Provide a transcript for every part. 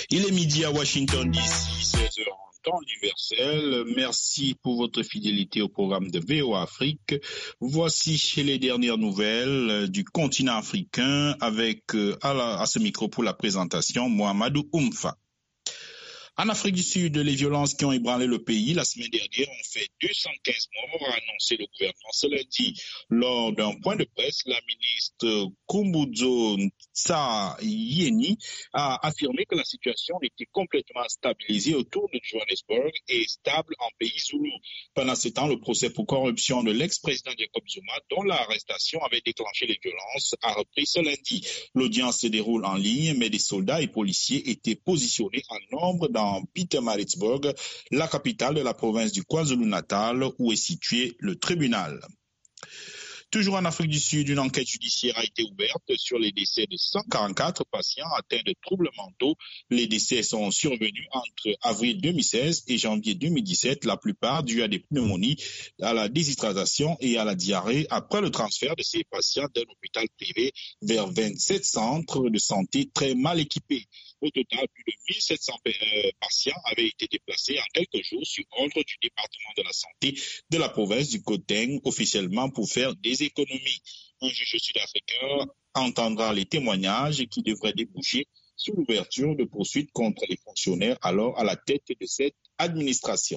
Il est midi à Washington DC, 16h en temps universel. Merci pour votre fidélité au programme de VOA Afrique. Voici les dernières nouvelles du continent africain avec à ce micro pour la présentation Mohamedou Oumfa. En Afrique du Sud, les violences qui ont ébranlé le pays la semaine dernière ont fait 215 morts, a annoncé le gouvernement ce lundi. Lors d'un point de presse, la ministre Kumbudzo Ntsayeni a affirmé que la situation était complètement stabilisée autour de Johannesburg et stable en pays zoulou. Pendant ce temps, le procès pour corruption de l'ex-président Jacob Zuma, dont l'arrestation avait déclenché les violences, a repris ce lundi. L'audience se déroule en ligne, mais des soldats et policiers étaient positionnés en nombre dans Pietermaritzburg, la capitale de la province du KwaZulu-Natal, où est situé le tribunal. Toujours en Afrique du Sud, une enquête judiciaire a été ouverte sur les décès de 144 patients atteints de troubles mentaux. Les décès sont survenus entre avril 2016 et janvier 2017, la plupart dus à des pneumonies, à la déshydratation et à la diarrhée après le transfert de ces patients d'un hôpital privé vers 27 centres de santé très mal équipés. Au total, plus de 1700 patients avaient été déplacés en quelques jours sur ordre du département de la santé de la province du Gauteng, officiellement pour faire des économies. Un juge sud-africain entendra les témoignages qui devraient déboucher sur l'ouverture de poursuites contre les fonctionnaires alors à la tête de cette administration.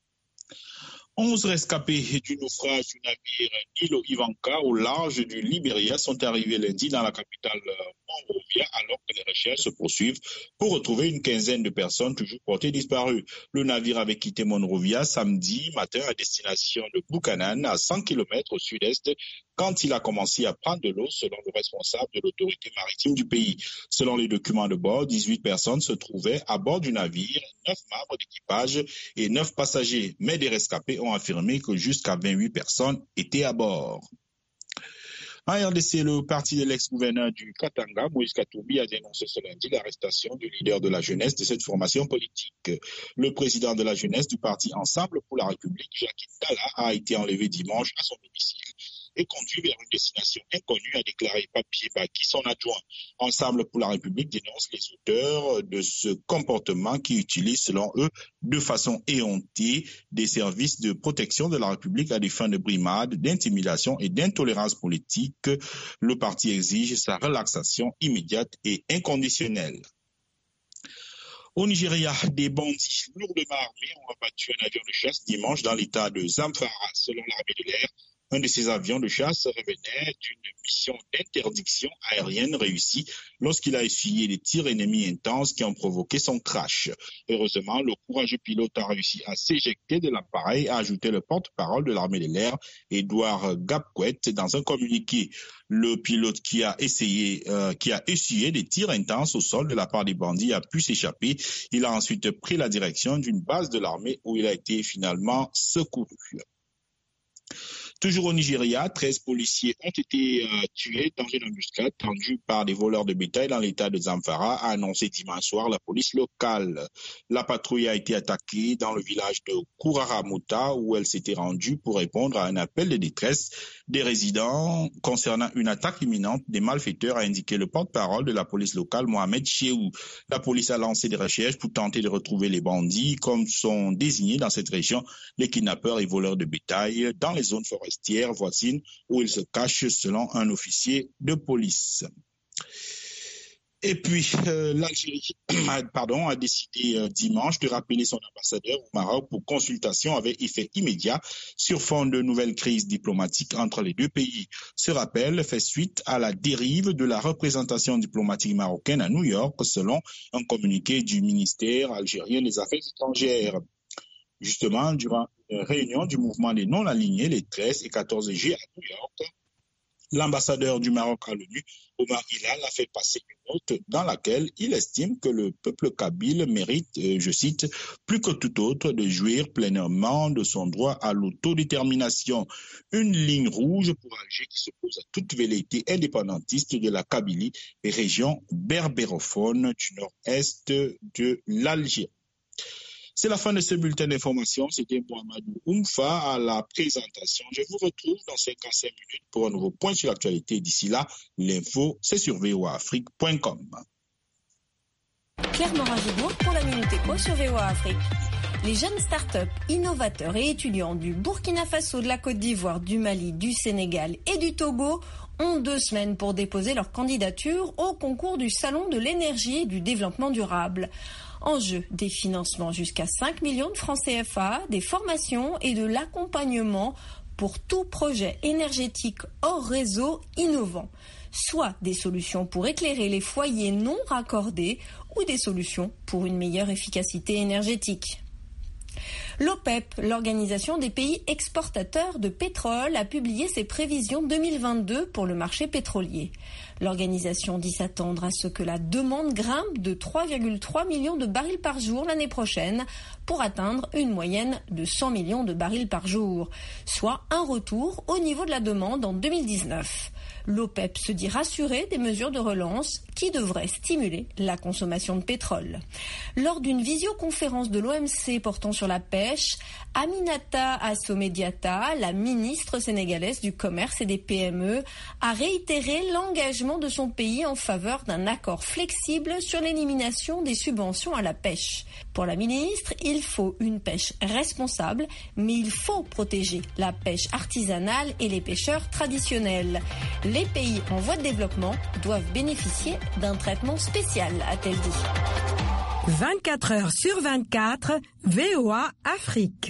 11 rescapés du naufrage du navire Nilo Ivanka au large du Libéria sont arrivés lundi dans la capitale Monrovia alors que les recherches se poursuivent pour retrouver une quinzaine de personnes toujours portées disparues. Le navire avait quitté Monrovia samedi matin à destination de Buchanan à 100 km au sud-est quand il a commencé à prendre de l'eau selon le responsable de l'autorité maritime du pays. Selon les documents de bord, 18 personnes se trouvaient à bord du navire, 9 membres d'équipage et 9 passagers, mais des rescapés ont affirmé que jusqu'à 28 personnes étaient à bord. En RDC, le parti de l'ex-gouverneur du Katanga, Moïse Katumbi, a dénoncé ce lundi l'arrestation du leader de la jeunesse de cette formation politique. Le président de la jeunesse du parti Ensemble pour la République, Jacques Tala, a été enlevé dimanche à son domicile et conduit vers une destination inconnue, a déclaré Papier Baki, son adjoint. Ensemble pour la République dénonce les auteurs de ce comportement qui utilisent, selon eux, de façon éhontée, des services de protection de la République à des fins de brimade, d'intimidation et d'intolérance politique. Le parti exige sa relaxation immédiate et inconditionnelle. Au Nigeria, des bandits lourdement armés ont abattu un avion de chasse dimanche dans l'état de Zamfara, selon l'armée de l'air. Un de ces avions de chasse revenait d'une mission d'interdiction aérienne réussie lorsqu'il a essuyé des tirs ennemis intenses qui ont provoqué son crash. Heureusement, le courageux pilote a réussi à s'éjecter de l'appareil, a ajouté le porte-parole de l'armée de l'air, Edouard Gapquet, dans un communiqué. Le pilote qui a essuyé des tirs intenses au sol de la part des bandits a pu s'échapper. Il a ensuite pris la direction d'une base de l'armée où il a été finalement secouru. Toujours au Nigeria, 13 policiers ont été tués dans une embuscade tendue par des voleurs de bétail dans l'état de Zamfara, a annoncé dimanche soir la police locale. La patrouille a été attaquée dans le village de Kouraramouta où elle s'était rendue pour répondre à un appel de détresse des résidents concernant une attaque imminente des malfaiteurs, a indiqué le porte-parole de la police locale, Mohamed Cheou. La police a lancé des recherches pour tenter de retrouver les bandits, comme sont désignés dans cette région les kidnappeurs et voleurs de bétail, dans les zones forestières voisines où ils se cachent, selon un officier de police. Et puis, l'Algérie a décidé dimanche de rappeler son ambassadeur au Maroc pour consultation avec effet immédiat sur fond de nouvelles crises diplomatiques entre les deux pays. Ce rappel fait suite à la dérive de la représentation diplomatique marocaine à New York, selon un communiqué du ministère algérien des Affaires étrangères. Justement, durant une réunion du mouvement des non-alignés les 13 et 14 juillet à New York, l'ambassadeur du Maroc à l'ONU, Omar Hilal, a fait passer une note dans laquelle il estime que le peuple kabyle mérite, je cite, plus que tout autre de jouir pleinement de son droit à l'autodétermination. Une ligne rouge pour Alger qui s'oppose à toute velléité indépendantiste de la Kabylie et région berbérophone du nord-est de l'Algérie. C'est la fin de ce bulletin d'information. C'était Mohamedou Oumfa à la présentation. Je vous retrouve dans 55 minutes pour un nouveau point sur l'actualité. D'ici là, l'info, c'est sur voaafrique.com. Claire Morin-Gibourg pour la Minute Éco sur VOA Afrique. Les jeunes start-up, innovateurs et étudiants du Burkina Faso, de la Côte d'Ivoire, du Mali, du Sénégal et du Togo ont 2 semaines pour déposer leur candidature au concours du Salon de l'énergie et du développement durable. En jeu, des financements jusqu'à 5 millions de francs CFA, des formations et de l'accompagnement pour tout projet énergétique hors réseau innovant, soit des solutions pour éclairer les foyers non raccordés ou des solutions pour une meilleure efficacité énergétique. L'OPEP, l'Organisation des pays exportateurs de pétrole, a publié ses prévisions 2022 pour le marché pétrolier. L'organisation dit s'attendre à ce que la demande grimpe de 3,3 millions de barils par jour l'année prochaine pour atteindre une moyenne de 100 millions de barils par jour, soit un retour au niveau de la demande en 2019. L'OPEP se dit rassurée des mesures de relance qui devraient stimuler la consommation de pétrole. Lors d'une visioconférence de l'OMC portant sur la pêche, Aminata Assome-Diatta, la ministre sénégalaise du Commerce et des PME, a réitéré l'engagement de son pays en faveur d'un accord flexible sur l'élimination des subventions à la pêche. Pour la ministre, il faut une pêche responsable, mais il faut protéger la pêche artisanale et les pêcheurs traditionnels. Les pays en voie de développement doivent bénéficier d'un traitement spécial, a-t-elle dit. 24 heures sur 24, VOA Afrique.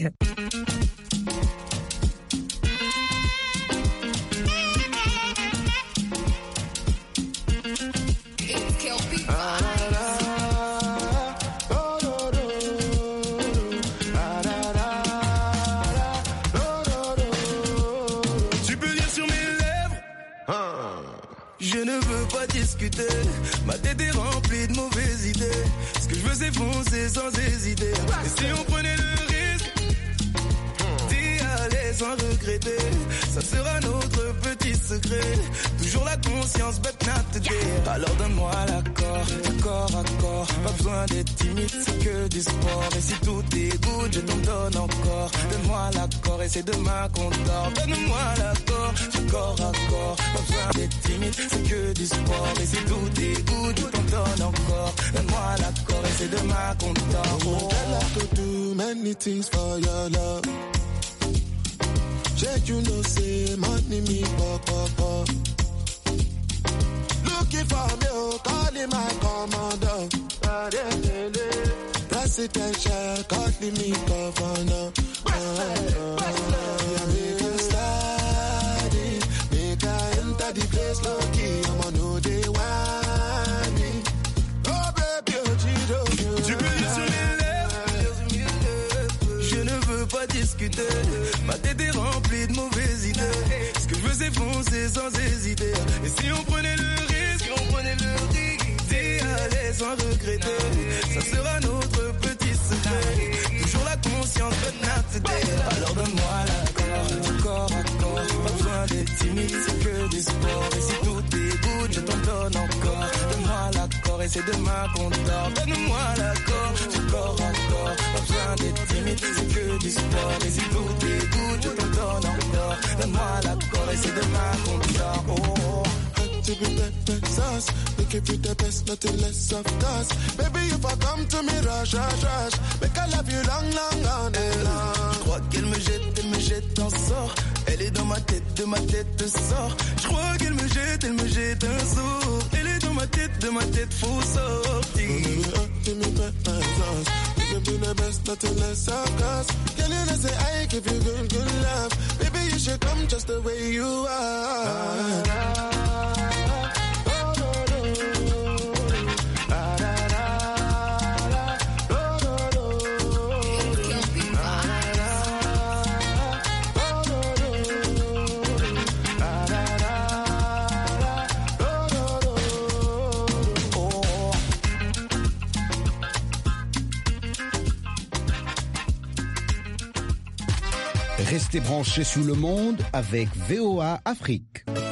Je ne veux pas discuter, ma tête est remplie de mauvaises idées. Ce que je veux c'est foncer sans hésiter. Et si on prenait le risque d'y aller sans regretter, ça sera notre petit secret. Toujours la conscience, but not today. Alors donne-moi l'accord, corps à corps. Pas besoin d'être timide, c'est que du sport. Et si tout est good, je t'en donne encore. Donne-moi l'accord et c'est demain qu'on dort. Donne-moi l'accord, corps à corps. Pas besoin d'être timide, c'est que du sport. Et si tout est good, je t'en donne encore. Donne-moi l'accord et c'est demain qu'on dort. Oh, I like to do many things for your love. Check you know say money me pop. Looking for me, oh, calling my commander. Presidential, calling me governor. Make a study, make I enter the place lucky. I'm on no day one. Oh baby, oh Chido. Tu peux lire sur mes lèvres. Je ne veux pas discuter. Ma tête est remplie de mauvaises idées. Ce que je veux c'est foncer sans hésiter. Et si on prenait le risque, d'y aller sans regretter, ça sera notre petit secret. Toujours la conscience, but not today. Alors donne-moi l'accord, corps à corps. Pas besoin d'être timide, c'est que du sport. Et si tout est good, je t'en donne encore. Donne-moi l'accord et c'est demain qu'on dort. Donne-moi l'accord, corps à corps. Pas besoin d'être timide, c'est que du sport. Et si tout est good, je t'en donne encore. Donne-moi l'accord et c'est demain qu'on dort. Oh. To be that sauce, we give you the best, nothing less of course. Baby, if I come to me, rush, make I love you long, on and long. Je crois qu'elle me jette un sort. Elle est dans ma tête, de ma tête sort. Je crois qu'elle me jette un sort. Elle est dans ma tête, faut sortir. Give me that sauce, we give you the best, nothing less of course. Girl, you know say I give you good love. Baby, you should come just the way you are. Restez branchés sous le monde avec VOA Afrique.